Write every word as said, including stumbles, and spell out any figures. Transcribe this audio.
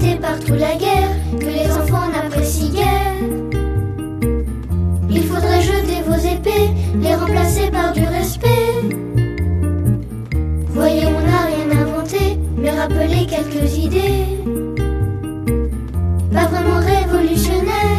inventer partout la guerre que les enfants n'apprécient guère. Il faudrait jeter vos épées, les remplacer par du respect. Voyez, on n'a rien inventé, mais rappeler quelques idées. Pas vraiment révolutionnaires,